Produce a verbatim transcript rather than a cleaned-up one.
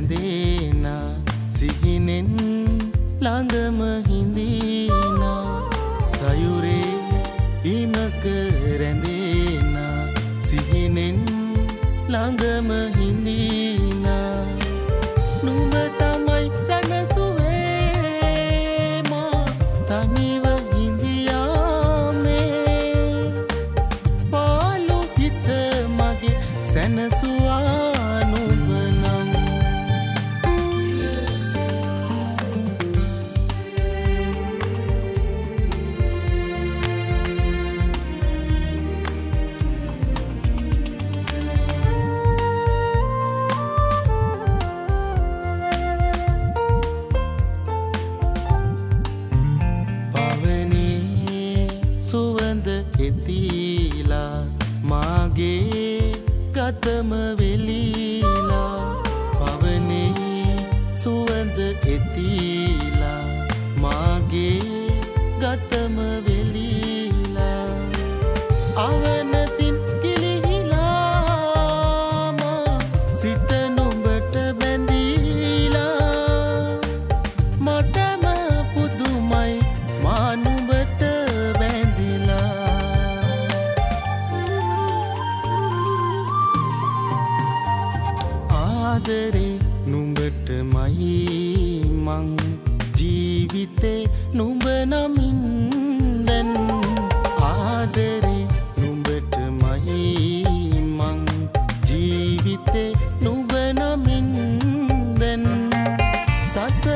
රැඳේනා සිහිනෙන් ළඟම හිඳීනා සයුරේ ඉමක රැඳේනා සිහිනෙන් ළඟම හිඳීනා නුඹ තමයි සැනසුවේ මා තනිව හිඳියාමේ පාළු හිත මගේ සැනසුවා නුඹ නම් එතිලා මාගේ ගතම වෙලීලා පවනේ සුවඳ එතිලා මාගේ ගතම වෙලීලා අවනතින් කිලිහිලා මා සිත නුඹට බැඳීලා මටම පුදුමයි මා නුඹට බැඳිලා ආදරේ නුඹටමයි මං ජීවිතේ නුඹ නමින් දැන් ආදරේ නුඹටමයි මං ජීවිතේ නුඹ නමින් දැන් සස